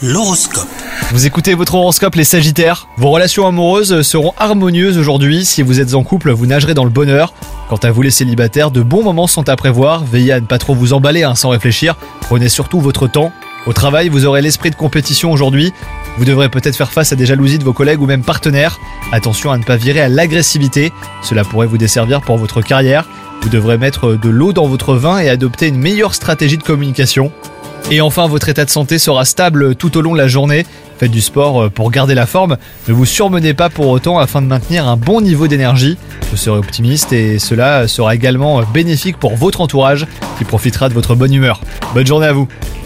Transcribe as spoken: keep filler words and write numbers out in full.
L'horoscope. Vous écoutez votre horoscope les Sagittaires. Vos relations amoureuses seront harmonieuses aujourd'hui. Si vous êtes en couple, vous nagerez dans le bonheur. Quant à vous les célibataires, de bons moments sont à prévoir. Veillez à ne pas trop vous emballer hein, sans réfléchir. Prenez surtout votre temps. Au travail, vous aurez l'esprit de compétition aujourd'hui. Vous devrez peut-être faire face à des jalousies de vos collègues ou même partenaires. Attention à ne pas virer à l'agressivité. Cela pourrait vous desservir pour votre carrière. Vous devrez mettre de l'eau dans votre vin et adopter une meilleure stratégie de communication. Et enfin, votre état de santé sera stable tout au long de la journée. Faites du sport pour garder la forme. Ne vous surmenez pas pour autant afin de maintenir un bon niveau d'énergie. Vous serez optimiste et cela sera également bénéfique pour votre entourage qui profitera de votre bonne humeur. Bonne journée à vous.